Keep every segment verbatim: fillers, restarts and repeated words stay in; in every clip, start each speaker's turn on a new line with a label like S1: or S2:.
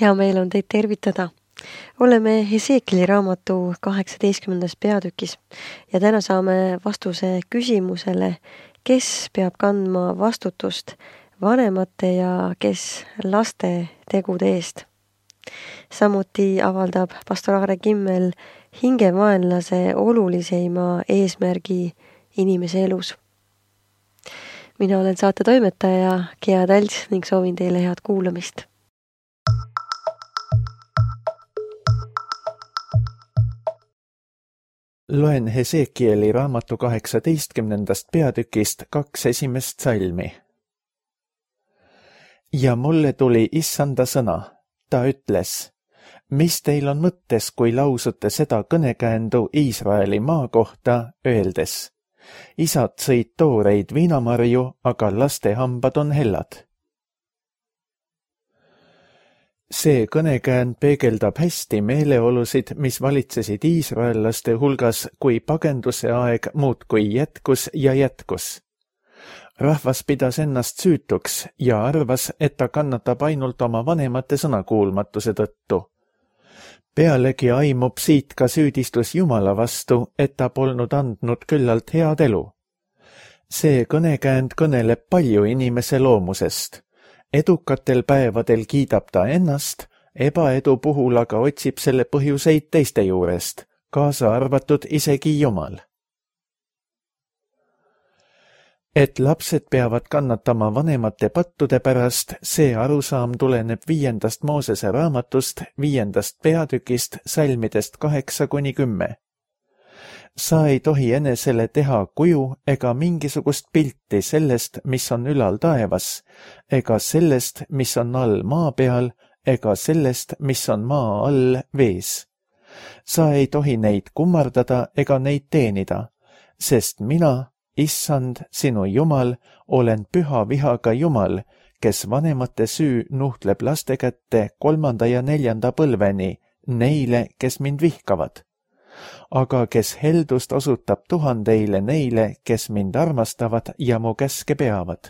S1: Hea meel on teid tervitada. Oleme Hesekieli raamatu kaheksateistkümnendas peatükis ja täna saame vastuse küsimusele, kes peab kandma vastutust vanemate ja kes laste tegude eest. Samuti avaldab pastor Aare Kimmel hingevaenlase oluliseima eesmärgi inimese elus. Mina olen saate toimetaja Gea Talts ning soovin teile head kuulamist.
S2: Loen Hesekieli raamatu kaheksateistkümnendast peatükist kaks esimest salmi. Ja mulle tuli issanda sõna. Ta ütles, mis teil on mõttes, kui lausute seda kõnekäändu Iisraeli maa kohta, öeldes, isad sõid tooreid viinamarju, aga laste hambad on hellad. See kõnekäänd peegeldab hästi meeleolusid, mis valitsesid iisraellaste hulgas, kui pagenduse aeg muudkui jätkus ja jätkus. Rahvas pidas ennast süütuks ja arvas, et ta kannatab ainult oma vanemate sõnakuulmatuse tõttu. Pealegi aimub siit ka süüdistus Jumala vastu, et ta polnud andnud küllalt head elu. See kõnekäänd kõneleb palju inimese loomusest. Edukatel päevadel kiidab ta ennast, ebaedu puhul aga otsib selle põhjuseid teiste juurest, kaasa arvatud isegi Jumal. Et lapsed peavad kannatama vanemate pattude pärast, see arusaam tuleneb viiendast Moosese raamatust, viiendast peatükist, salmidest kaheksa kuni kümme. Sa ei tohi enesele teha kuju ega mingisugust pilti sellest, mis on ülal taevas, ega sellest, mis on all maa peal, ega sellest, mis on maa all vees. Sa ei tohi neid kummardada ega neid teenida, sest mina, issand, sinu Jumal, olen püha vihaga Jumal, kes vanemate süü nuhtleb laste kätte kolmanda ja neljanda põlveni, neile, kes mind vihkavad. Aga kes heldust osutab tuhandeile neile, kes mind armastavad ja mu käske peavad.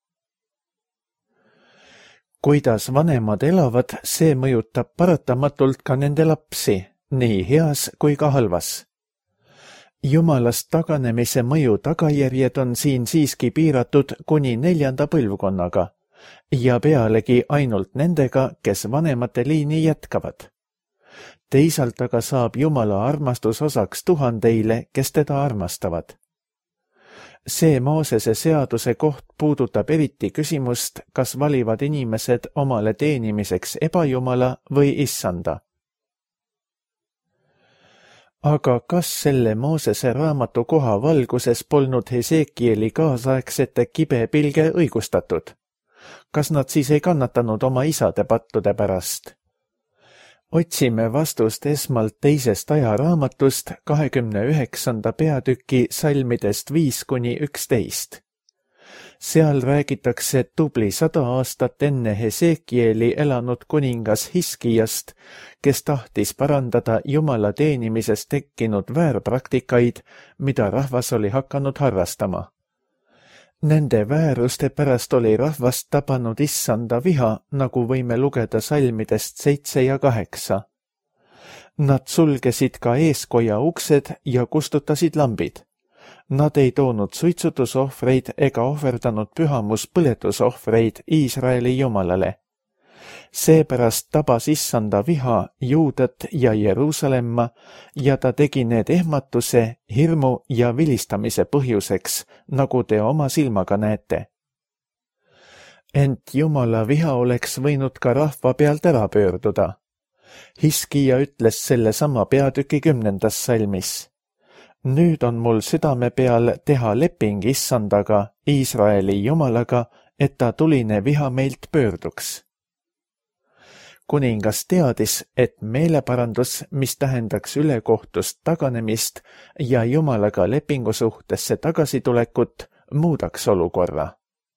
S2: Kuidas vanemad elavad, see mõjutab paratamatult ka nende lapsi, nii heas kui ka halvas. Jumalast taganemise mõju tagajärjed on siin siiski piiratud kuni neljanda põlvkonnaga ja pealegi ainult nendega, kes vanemate liini jätkavad. Teisalt aga saab Jumala armastus osaks tuhandeile, kes teda armastavad. See Moosese seaduse koht puudutab eriti küsimust, kas valivad inimesed omale teenimiseks ebajumala või issanda. Aga kas selle Moosese raamatu koha valguses polnud Hesekieli kaasaegsete kibepilge õigustatud? Kas nad siis ei kannatanud oma isade pattude pärast? Otsime vastust esmalt teisest ajaraamatust kahekümne üheksanda peatüki salmidest viis kuni üksteist. Seal räägitakse tubli sada aastat enne Hesekieli elanud kuningas Hiskijast, kes tahtis parandada Jumala teenimises tekkinud väärpraktikaid, mida rahvas oli hakanud harrastama. Nende vääruste pärast oli rahvast tabanud issanda viha, nagu võime lugeda salmidest seitse ja kaheksa. Nad sulgesid ka eeskoja uksed ja kustutasid lambid. Nad ei toonud suitsutusohvreid ega ohverdanud pühamuspõletusohvreid Iisraeli Jumalale. Seepärast tabas issanda viha Juudat ja Jeruusalemma ja ta tegi need ehmatuse, hirmu ja vilistamise põhjuseks, nagu te oma silmaga näete. Ent Jumala viha oleks võinud ka rahva pealt ära pöörduda. Hiskija ütles selle sama peatüki kümnendas salmis. Nüüd on mul südame peal teha leping issandaga, Iisraeli Jumalaga, et ta tuline viha meilt pöörduks. Kuningas teadis, et meeleparandus, mis tähendaks ülekohtust taganemist ja Jumalaga lepingusuhtesse tagasitulekut, muudaks olukorra.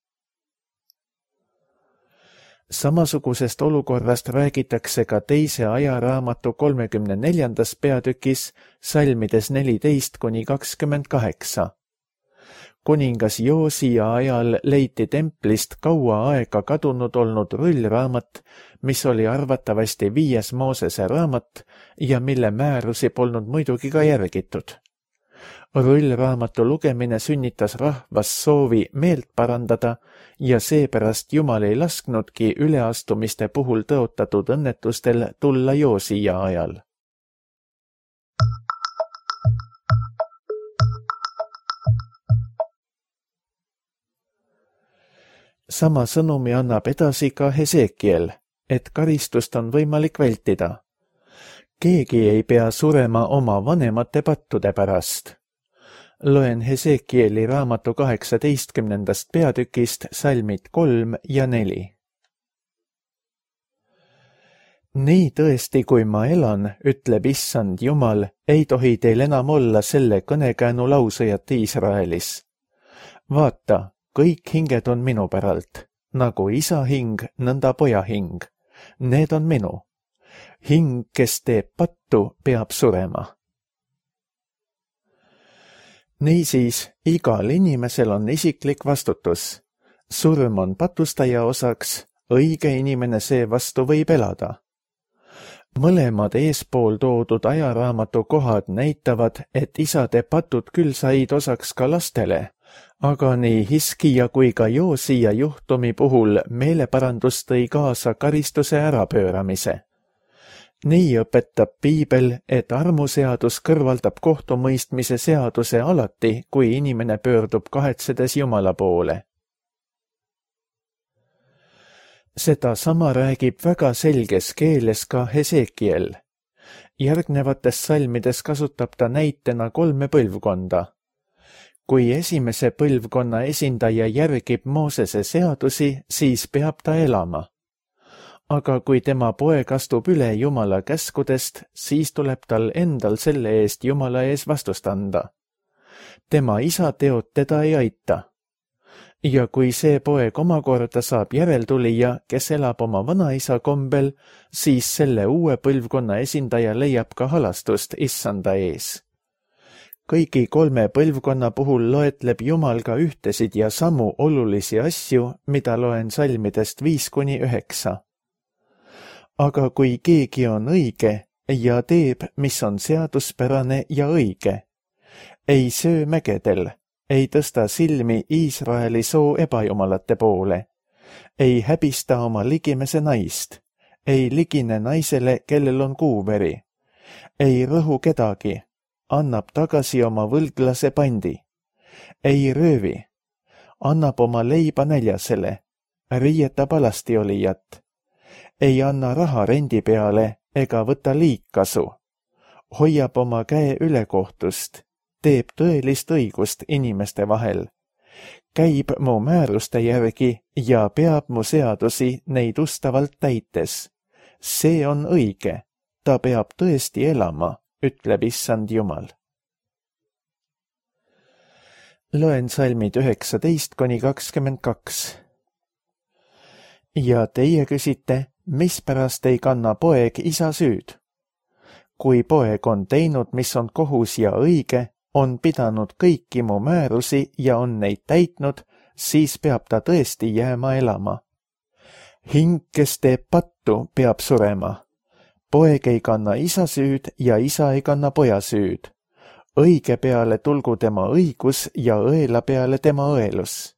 S2: Samasugusest olukorrast räägitakse ka teise ajaraamatu kolmekümne neljandas peatükis salmides neliteist kuni kakskümmend kaheksa. kuningas Joosia ajal leiti templist kaua aega kadunud olnud rullraamat, mis oli arvatavasti viies Moosese raamat ja mille määrusi polnud muidugi ka järgitud. Rullraamatu lugemine sünnitas rahvas soovi meelt parandada ja seepärast Jumal ei lasknudki üleastumiste puhul tõotatud õnnetustel tulla Joosia ajal. Sama sõnumi annab edasi ka Hesekiel, et karistust on võimalik vältida. Keegi ei pea surema oma vanemate pattude pärast. Loen Hesekieli raamatu kaheksateistkümnendast peatükist salmid kolm ja neli. Nii tõesti, kui ma elan, ütleb issand Jumal, ei tohi teil enam olla selle kõnekäänu lausujat Iisraelis. Vaata, kõik hinged on minu päralt, nagu isa hing, nõnda poja hing. Need on minu. Hing, kes teeb pattu, peab surema. Niisiis, igal inimesel on isiklik vastutus. Surm on patustaja osaks, õige inimene seevastu võib elada. Mõlemad eespool toodud ajaraamatu kohad näitavad, et isade patud küll said osaks ka lastele, aga nii Hiskija kui ka Joosia juhtumi puhul meeleparandus tõi kaasa karistuse ärapööramise. Nii õpetab Piibel, et armuseadus kõrvaldab kohtumõistmise seaduse alati, kui inimene pöördub kahetsedes Jumala poole. Seda sama räägib väga selges keeles ka Hesekiel. Järgnevates salmides kasutab ta näitena kolme põlvkonda. Kui esimese põlvkonna esindaja järgib Moosese seadusi, siis peab ta elama. Aga kui tema poeg astub üle Jumala käskudest, siis tuleb tal endal selle eest Jumala ees vastust anda. Tema isa teod teda ei aita. Ja kui see poeg omakorda saab järeltulija, kes elab oma vanaisa kombel, siis selle uue põlvkonna esindaja leiab ka halastust issanda ees. Kõigi kolme põlvkonna puhul loetleb Jumal ka ühtesid ja samu olulisi asju, mida loen salmidest viis kuni üheksa. Aga kui keegi on õige ja teeb, mis on seaduspärane ja õige, ei söö mägedel, ei tõsta silmi Iisraeli soo ebajumalate poole, ei häbista oma ligimese naist, ei ligine naisele, kellel on kuuveri, ei rõhu kedagi, annab tagasi oma võlglase pandi, ei röövi, annab oma leiba näljasele, riietab alastiolijat, ei anna raha rendi peale ega võta liigkasu, hoiab oma käe ülekohtust, teeb tõelist õigust inimeste vahel, käib mu määruste järgi ja peab mu seadusi neid ustavalt täites. See on õige, ta peab tõesti elama, ütleb issand Jumal. Loen salmid üheksateist kuni kakskümmend kaks. Ja teie küsite, mispärast ei kanna poeg isa süüd? Kui poeg on teinud, mis on kohus ja õige, on pidanud kõiki mu määrusi ja on neid täitnud, siis peab ta tõesti jääma elama. Hing, kes teeb pattu, peab surema. Poeg ei kanna isa süüd ja isa ei kanna poja süüd. Õige peale tulgu tema õigus ja õela peale tema õelus.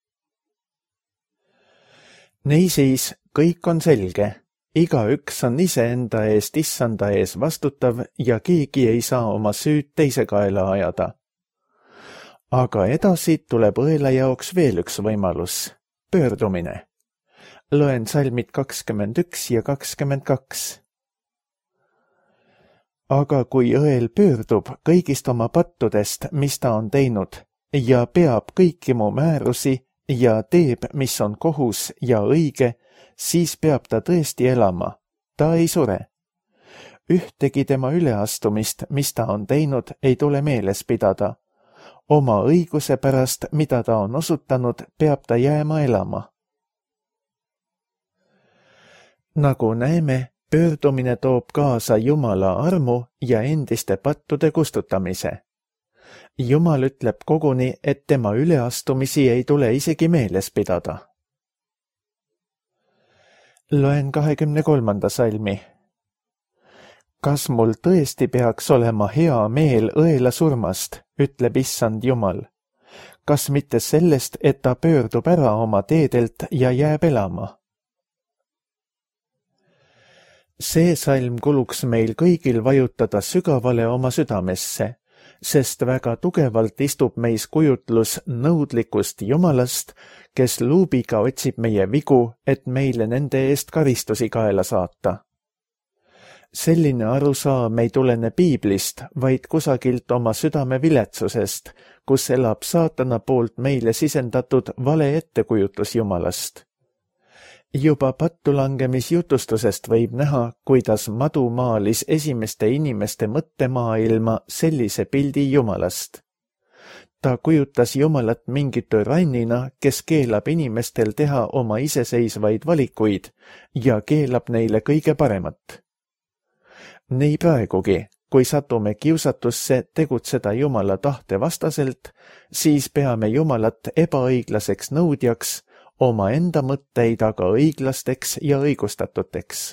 S2: Niisiis, kõik on selge. Igaüks on iseenda eest issanda ees vastutav ja keegi ei saa oma süüd teise kaela ajada. Aga edasi tuleb õela jaoks veel üks võimalus. Pöördumine. Loen salmid kakskümmend üks ja kakskümmend kaks. Aga kui õel pöördub kõigist oma pattudest, mis ta on teinud, ja peab kõiki mu määrusi ja teeb, mis on kohus ja õige, siis peab ta tõesti elama. Ta ei sure. Ühtegi tema üleastumist, mis ta on teinud, ei tule meeles pidada. Oma õiguse pärast, mida ta on osutanud, peab ta jääma elama. Nagu näeme, pöördumine toob kaasa Jumala armu ja endiste pattude kustutamise. Jumal ütleb koguni, et tema üleastumisi ei tule isegi meeles pidada. Loen kahekümne kolmanda salmi. Kas mul tõesti peaks olema hea meel õela surmast, ütleb issand Jumal. Kas mitte sellest, et ta pöördub ära oma teedelt ja jääb elama? See salm kuluks meil kõigil vajutada sügavale oma südamesse, sest väga tugevalt istub meis kujutlus nõudlikust Jumalast, kes luubiga otsib meie vigu, et meile nende eest karistusi kaela saata. Selline arusaam ei tulene Piiblist, vaid kusagilt oma südame viletsusest, kus elab saatana poolt meile sisendatud vale ettekujutus Jumalast. Juba pattulangemisjutustusest võib näha, kuidas madu maalis esimeste inimeste mõttemaailma sellise pildi Jumalast. Ta kujutas Jumalat mingi türannina, kes keelab inimestel teha oma iseseisvaid valikuid ja keelab neile kõige paremat. Nii praegugi, kui satume kiusatusse tegutseda Jumala tahte vastaselt, siis peame Jumalat ebaõiglaseks nõudjaks, oma enda mõtteid aga õiglasteks ja õigustatuteks.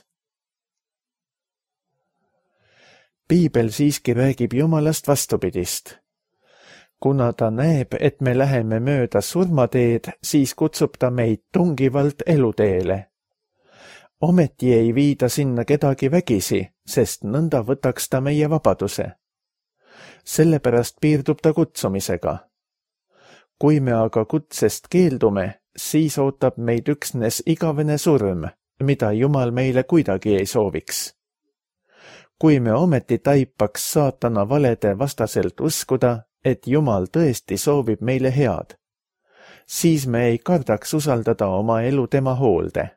S2: Piibel siiski räägib Jumalast vastupidist. Kuna ta näeb, et me läheme mööda surmateed, siis kutsub ta meid tungivalt eluteele. Ometi ei viida sinna kedagi vägisi, sest nõnda võtaks ta meie vabaduse. Sellepärast piirdub ta kutsumisega. Kui me aga kutsest keeldume, siis ootab meid üksnes igavene surm, mida Jumal meile kuidagi ei sooviks. Kui me ometi taipaks saatana valede vastaselt uskuda, et Jumal tõesti soovib meile head, siis me ei kardaks usaldada oma elu tema hoolde.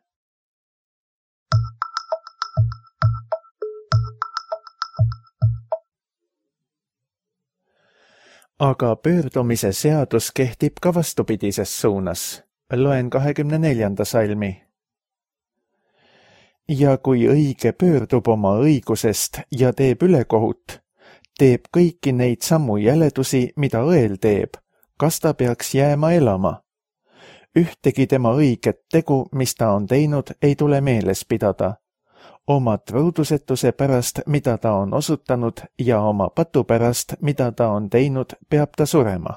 S2: Aga pöördumise seadus kehtib ka vastupidises suunas. Loen kahekümne neljanda salmi. Ja kui õige pöördub oma õigusest ja teeb ülekohut, teeb kõiki neid samu jäledusi, mida õel teeb, kas ta peaks jääma elama? Ühtegi tema õiget tegu, mis ta on teinud, ei tule meeles pidada. Oma truudusetuse pärast, mida ta on osutanud, ja oma patu pärast, mida ta on teinud, peab ta surema.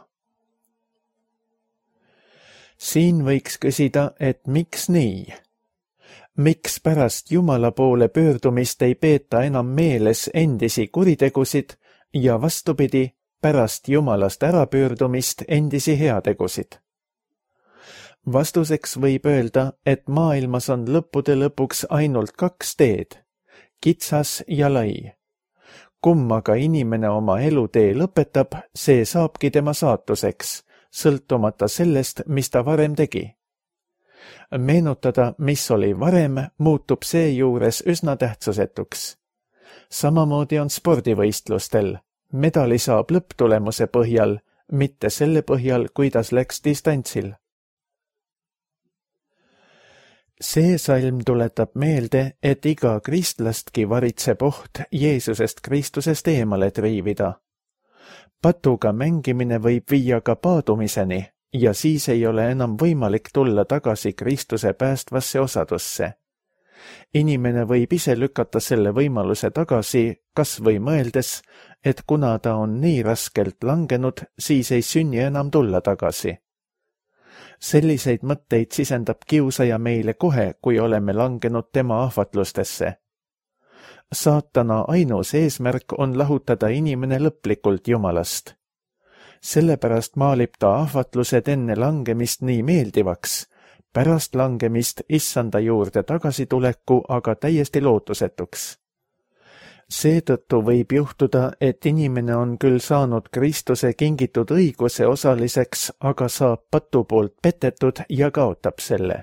S2: Siin võiks küsida, et miks nii? Miks pärast Jumala poole pöördumist ei peeta enam meeles endisi kuritegusid ja vastupidi, pärast Jumalast ärapöördumist endisi heategusid? Vastuseks võib öelda, et maailmas on lõppude lõpuks ainult kaks teed, kitsas ja lai. Kummaga inimene oma elutee lõpetab, see saabki tema saatuseks, sõltumata sellest, mis ta varem tegi. Meenutada, mis oli varem, muutub seejuures üsna tähtsusetuks. Samamoodi on spordivõistlustel. Medali saab lõpptulemuse põhjal, mitte selle põhjal, kuidas läks distantsil. See salm tuletab meelde, et iga kristlastki varitseb oht Jeesusest Kristusest eemale triivida. Patuga mängimine võib viia ka paadumiseni ja siis ei ole enam võimalik tulla tagasi Kristuse päästvasse osadusse. Inimene võib ise lükata selle võimaluse tagasi, kas või mõeldes, et kuna ta on nii raskelt langenud, siis ei sünni enam tulla tagasi. Selliseid mõtteid sisendab kiusaja meile kohe, kui oleme langenud tema ahvatlustesse. Saatana ainus eesmärk on lahutada inimene lõplikult Jumalast. Sellepärast maalib ta ahvatlused enne langemist nii meeldivaks, pärast langemist issanda juurde tagasituleku aga täiesti lootusetuks. Seetõttu võib juhtuda, et inimene on küll saanud Kristuse kingitud õiguse osaliseks, aga saab patu poolt petetud ja kaotab selle.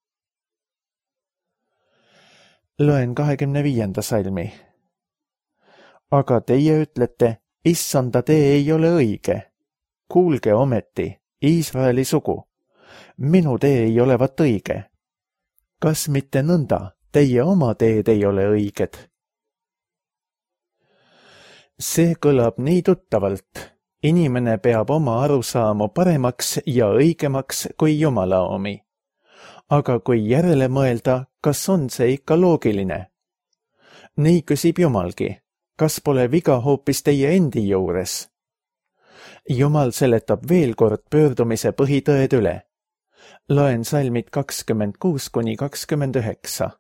S2: Loen kahekümne viienda salmi. Aga teie ütlete, issanda tee ei ole õige. Kuulge ometi, Iisraeli sugu. Minu tee ei olevat õige. Kas mitte nõnda, teie oma teed ei ole õiged? See kõlab nii tuttavalt Inimene peab oma arusaamu paremaks ja õigemaks kui Jumala omi. Aga kui järele mõelda, kas on see ikka loogiline? Nii küsib Jumalgi, kas pole viga hoopis teie endi juures? Jumal seletab veel kord pöördumise põhitõed üle. Loen salmid kakskümmend kuus kuni kakskümmend üheksa.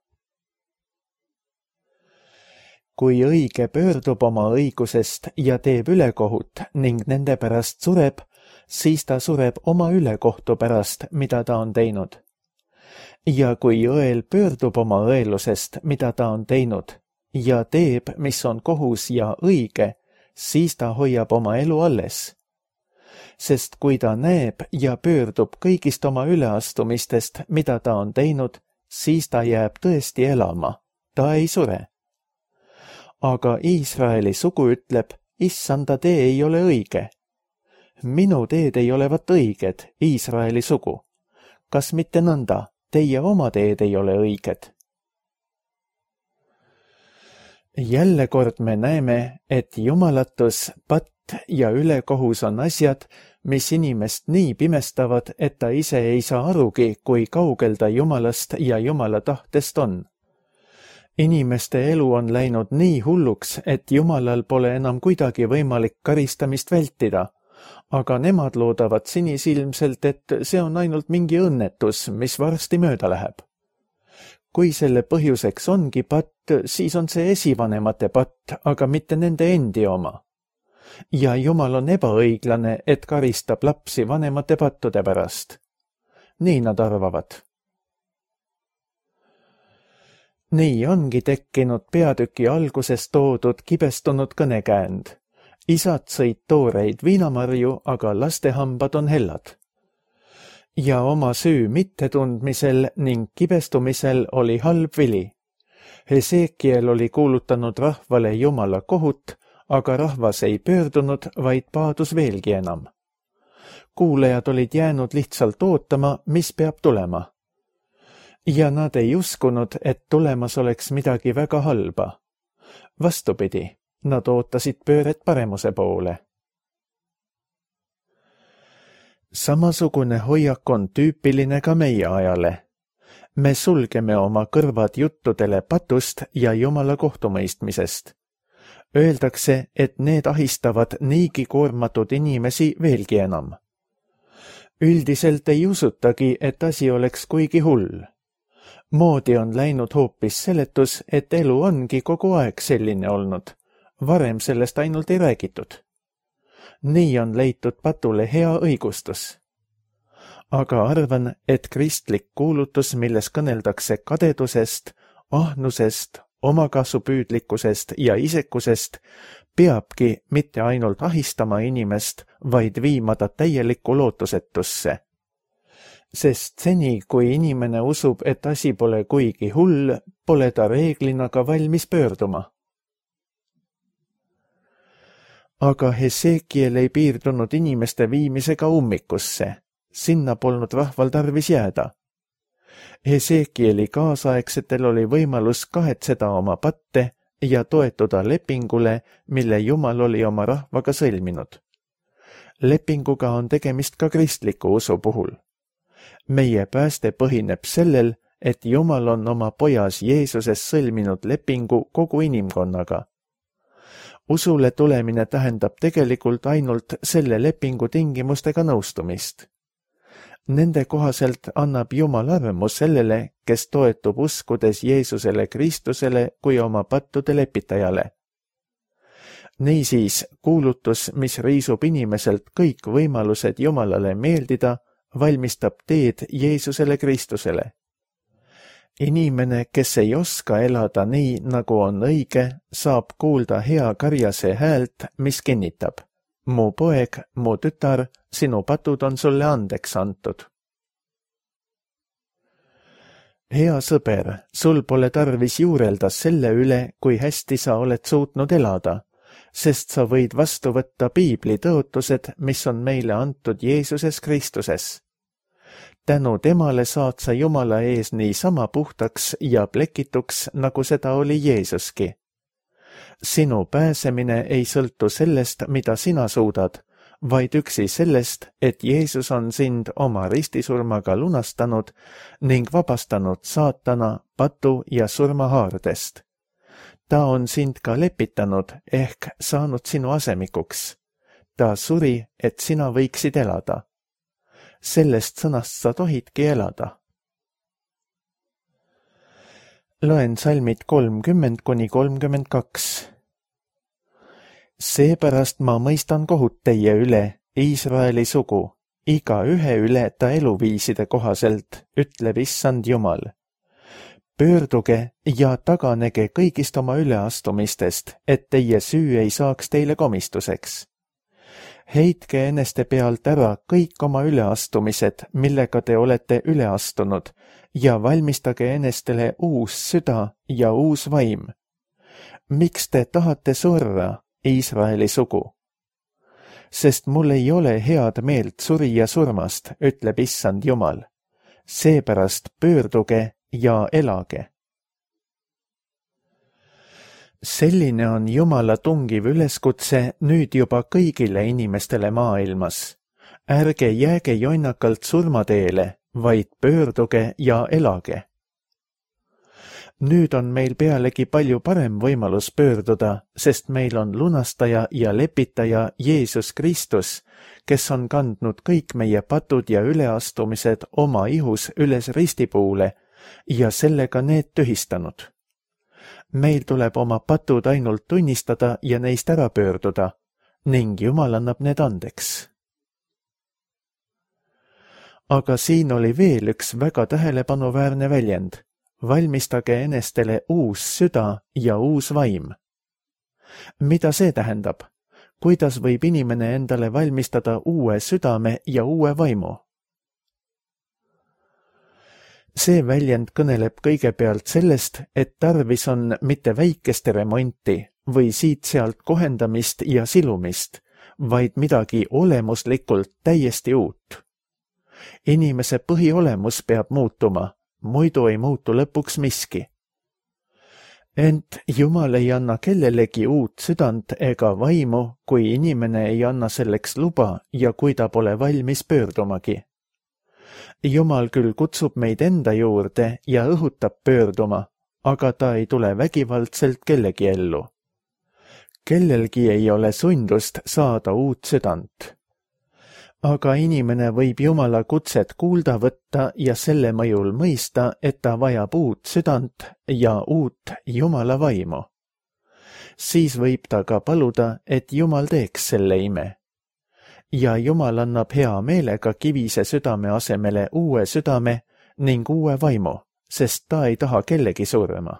S2: Kui õige pöördub oma õigusest ja teeb ülekohut ning nende pärast sureb, siis ta sureb oma ülekohtu pärast, mida ta on teinud. Ja kui õel pöördub oma õelusest, mida ta on teinud, ja teeb, mis on kohus ja õige, siis ta hoiab oma elu alles. Sest kui ta näeb ja pöördub kõigist oma üleastumistest, mida ta on teinud, siis ta jääb tõesti elama, ta ei sure. Aga Iisraeli sugu ütleb, issanda tee ei ole õige. Minu teed ei olevat õiged, Iisraeli sugu. Kas mitte nõnda, teie oma teed ei ole õiged? Jälle kord me näeme, et jumalatus, patt ja ülekohus on asjad, mis inimest nii pimestavad, et ta ise ei saa arugi, kui kaugel ta Jumalast ja Jumala tahtest on. Inimeste elu on läinud nii hulluks, et Jumalal pole enam kuidagi võimalik karistamist vältida, aga nemad loodavad sinisilmselt, et see on ainult mingi õnnetus, mis varsti mööda läheb. Kui selle põhjuseks ongi patt, siis on see esivanemate patt, aga mitte nende endi oma. Ja Jumal on ebaõiglane, et karistab lapsi vanemate pattude pärast. Nii nad arvavad. Nii ongi tekkinud peatüki alguses toodud kibestunud kõnekäänd. Isad sõid tooreid viinamarju, aga lastehambad on hellad. Ja oma süü mittetundmisel ning kibestumisel oli halb vili. Hesekiel oli kuulutanud rahvale Jumala kohut, aga rahvas ei pöördunud, vaid paadus veelgi enam. Kuulejad olid jäänud lihtsalt ootama, mis peab tulema. Ja nad ei uskunud, et tulemas oleks midagi väga halba. Vastupidi, nad ootasid pööret paremuse poole. Samasugune hoiak on tüüpiline ka meie ajale. Me sulgeme oma kõrvad juttudele patust ja Jumala kohtumõistmisest. Öeldakse, et need ahistavad niigi koormatud inimesi veelgi enam. Üldiselt ei usutagi, et asi oleks kuigi hull. Moodi on läinud hoopis seletus, et elu ongi kogu aeg selline olnud. Varem sellest ainult ei räägitud. Nii on leitud patule hea õigustus. Aga arvan, et kristlik kuulutus, milles kõneldakse kadedusest, ahnusest, omakasupüüdlikkusest ja isekusest, peabki mitte ainult ahistama inimest, vaid viima ta täielikku lootusetusse. Sest seni, kui inimene usub, et asi pole kuigi hull, pole ta reeglina ka valmis pöörduma. Aga Hesekiel ei piirdunud inimeste viimisega ummikusse. Sinna polnud rahval tarvis jääda. Hesekieli kaasaegsetel oli võimalus kahetseda oma patte ja toetuda lepingule, mille Jumal oli oma rahvaga sõlminud. Lepinguga on tegemist ka kristliku usu puhul. Meie pääste põhineb sellel, et Jumal on oma pojas Jeesuses sõlminud lepingu kogu inimkonnaga. Usule tulemine tähendab tegelikult ainult selle lepingu tingimustega nõustumist. Nende kohaselt annab Jumal armu sellele, kes toetub uskudes Jeesusele Kristusele kui oma pattude lepitajale. Niisiis, kuulutus, mis riisub inimeselt kõik võimalused Jumalale meeldida, valmistab teed Jeesusele Kristusele. Inimene, kes ei oska elada nii, nagu on õige, saab kuulda hea karjase häält, mis kinnitab: mu poeg, mu tütar, sinu patud on sulle andeks antud. Hea sõber, sul pole tarvis juurelda selle üle, kui hästi sa oled suutnud elada, sest sa võid vastu võtta piibli tõotused, mis on meile antud Jeesuses Kristuses. Tänu temale saad sa Jumala ees nii sama puhtaks ja plekituks, nagu seda oli Jeesuski. Sinu pääsemine ei sõltu sellest, mida sina suudad, vaid üksi sellest, et Jeesus on sind oma ristisurmaga lunastanud ning vabastanud saatana, patu ja surmahaardest. Ta on sind ka lepitanud ehk saanud sinu asemikuks. Ta suri, et sina võiksid elada. Sellest sõnast sa tohidki elada. Loen salmid kolmkümmend kuni kolmkümmend kaks. Seepärast ma mõistan kohut teie üle, Iisraeli sugu, iga ühe üle ta eluviiside kohaselt, ütleb issand Jumal. Pöörduge ja taganege kõigist oma üleastumistest, et teie süü ei saaks teile komistuseks. Heitke eneste pealt ära kõik oma üleastumised, millega te olete üle astunud, ja valmistage enestele uus süda ja uus vaim. Miks te tahate surra, Iisraeli sugu? Sest mul ei ole head meelt surija surmast, ütleb issand Jumal. Seepärast pöörduge ja elage. Selline on Jumala tungiv üleskutse nüüd juba kõigile inimestele maailmas. Ärge jääge jonnakalt surmateele, vaid pöörduge ja elage. Nüüd on meil pealegi palju parem võimalus pöörduda, sest meil on lunastaja ja lepitaja Jeesus Kristus, kes on kandnud kõik meie patud ja üleastumised oma ihus üles ristipuule ja sellega need tühistanud. Meil tuleb oma patud ainult tunnistada ja neist ära pöörduda, ning Jumal annab need andeks. Aga siin oli veel üks väga tähelepanuväärne väljend. Valmistage enestele uus süda ja uus vaim. Mida see tähendab? Kuidas võib inimene endale valmistada uue südame ja uue vaimu? See väljend kõneleb kõigepealt sellest, et tarvis on mitte väikeste remonti või siit-sealt kohendamist ja silumist, vaid midagi olemuslikult täiesti uut. Inimese põhiolemus peab muutuma, muidu ei muutu lõpuks miski. Ent Jumal ei anna kellelegi uut südant ega vaimu, kui inimene ei anna selleks luba ja kui ta pole valmis pöördumagi. Jumal küll kutsub meid enda juurde ja õhutab pöörduma, aga ta ei tule vägivaldselt kellegi ellu. Kellelgi ei ole sundust saada uut südant. Aga inimene võib Jumala kutset kuulda võtta ja selle mõjul mõista, et ta vajab uut südant ja uut Jumala vaimu. Siis võib ta ka paluda, et Jumal teeks selle ime. Ja Jumal annab hea meelega kivise südame asemele uue südame ning uue vaimu, sest ta ei taha kellegi surma.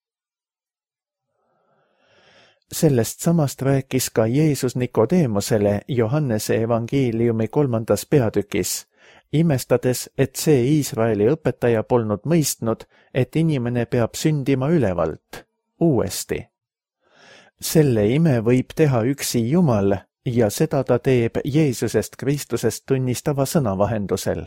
S2: Sellest samast rääkis ka Jeesus Nikodeemusele Johannese evangeeliumi kolmandas peatükis, imestades, et see Iisraeli õpetaja polnud mõistnud, et inimene peab sündima ülevalt, uuesti. Selle ime võib teha üksi Jumal ja seda ta teeb Jeesusest Kristusest tunnistava sõna vahendusel.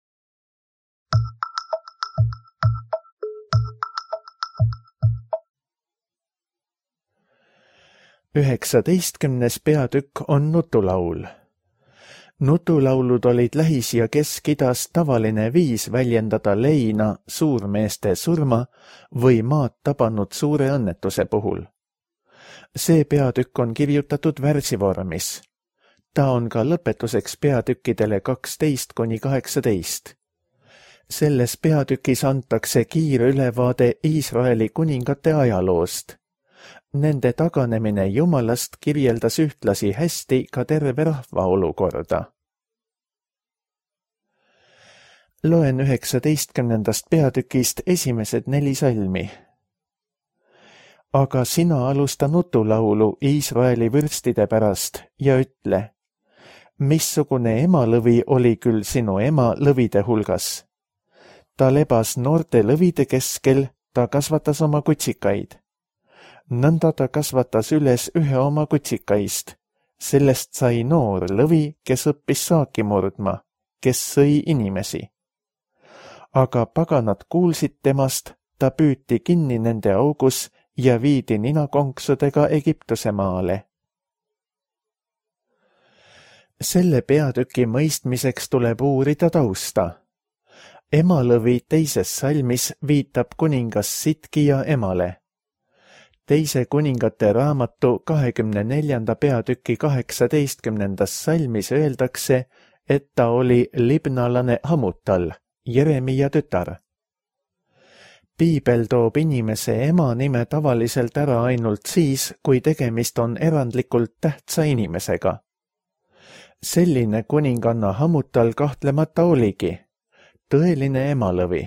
S2: Üheksateistkümnes peatükk on nutulaul. Nutulaulud olid Lähis- ja Kesk-Idas tavaline viis väljendada leina suurmeeste surma või maad tabanud suure õnnetuse puhul. See peatükk on kirjutatud värsivormis. Ta on ka lõpetuseks peatükkidele kaksteist kuni kaheksateist. Selles peatükis antakse kiire ülevaade Iisraeli kuningate ajaloost. Nende taganemine Jumalast kirjeldas ühtlasi hästi ka terve rahva olukorda. Loen üheksateistkümnendast peatükist esimesed neli salmi. Aga sina alusta nutulaulu Iisraeli vürstide pärast ja ütle, missugune emalõvi oli küll sinu ema lõvide hulgas. Ta lebas noorte lõvide keskel, ta kasvatas oma kutsikaid. Nõnda ta kasvatas üles ühe oma kutsikaist. Sellest sai noor lõvi, kes õppis saaki murdma, kes sõi inimesi. Aga paganad kuulsid temast, ta püüti kinni nende augus ja viidi ninakonksudega Egiptuse maale. Selle peatüki mõistmiseks tuleb uurida tausta. Emalõvi teises salmis viitab kuningas Sitkija emale. Teise kuningate raamatu kahekümne neljanda peatüki kaheksateistkümnendas salmis öeldakse, et ta oli libnalane Hamutal, Jeremia tütar. Piibel toob inimese ema nime tavaliselt ära ainult siis, kui tegemist on erandlikult tähtsa inimesega. Selline kuninganna Hamutal kahtlemata oligi, tõeline emalõvi.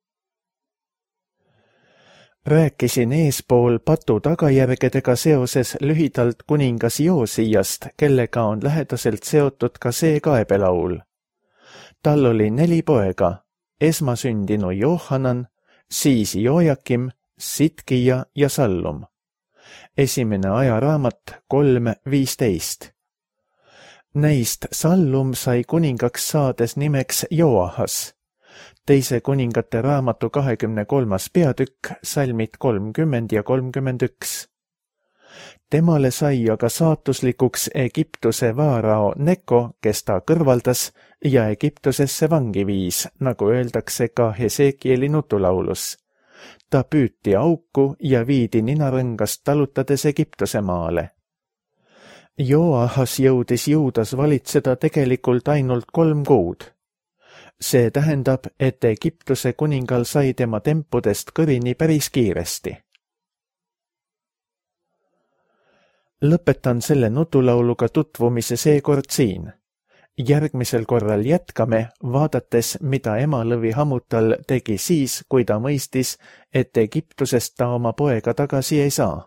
S2: Rääkisin eespool patu tagajärgedega seoses lühidalt kuningas Joosijast, kellega on lähedaselt seotud ka see kaebelaul. Tal oli neli poega, esmasündinu Johanan, siis Joakim, Sitkija ja Sallum. Esimene ajaraamat kolm viisteist. Neist Sallum sai kuningaks saades nimeks Joahas. Teise kuningate raamatu kahekümne kolmas peatükk, salmid kolmkümmend ja kolmkümmend üks. Temale sai aga saatuslikuks Egiptuse vaarao Neko, kes ta kõrvaldas ja Egiptusesse vangi viis, nagu öeldakse ka Hesekieli nutulaulus. Ta püüti auku ja viidi ninarõngast talutades Egiptuse maale. Joahas jõudis Juudas valitseda tegelikult ainult kolm kuud. See tähendab, et Egiptuse kuningal sai tema tempudest kõrini päris kiiresti. Lõpetan selle nutulauluga tutvumise seekord siin. Järgmisel korral jätkame, vaadates, mida emalõvi Hamutal tegi siis, kui ta mõistis, et Egiptusest ta oma poega tagasi ei saa.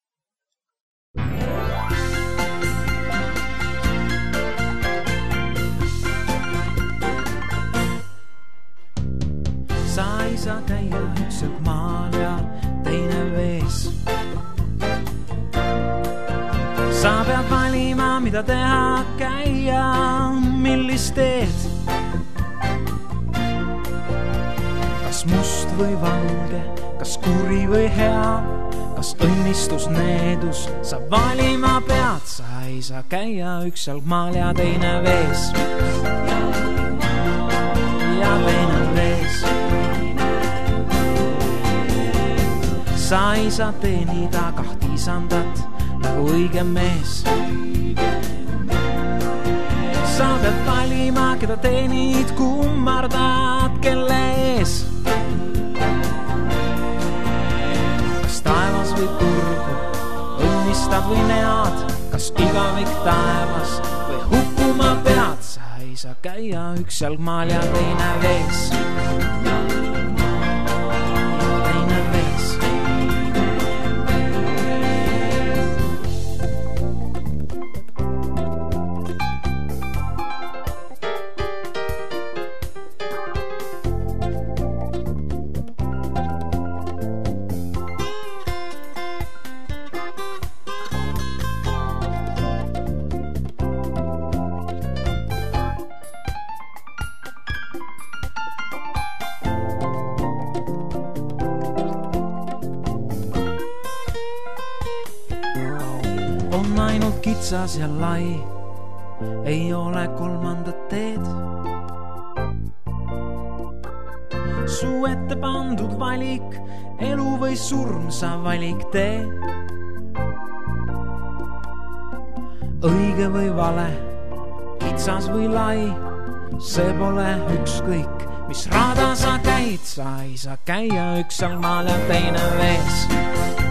S3: Sa ei saa käia üks õg maal ja teine vees. Sa pead valima, mida teha, käia, millist teed. Kas must või valge, kas kuri või hea, kas õnnistus, needus, sa valima pead. Sa ei saa käia üks õg maal ja teine vees. Ja teine vees. Sa ei saa teenida kaht isandat nagu õige mees. Sa pead valima, keda teenid, kummardad, kelle ees. Kas taevas või kurgu, õnnistad või nead, kas igavik taevas või hukkuma pead. Sa ei saa käia üks jalg maal ja teine vees. On ainult kitsas ja lai, ei ole kolmandat teed. Su ette pandud valik, elu või surm, sa valik tee. Õige või vale, kitsas või lai, see pole ükskõik, mis rada sa käid. Sa ei saa käia üks jalg maal ja teine vees.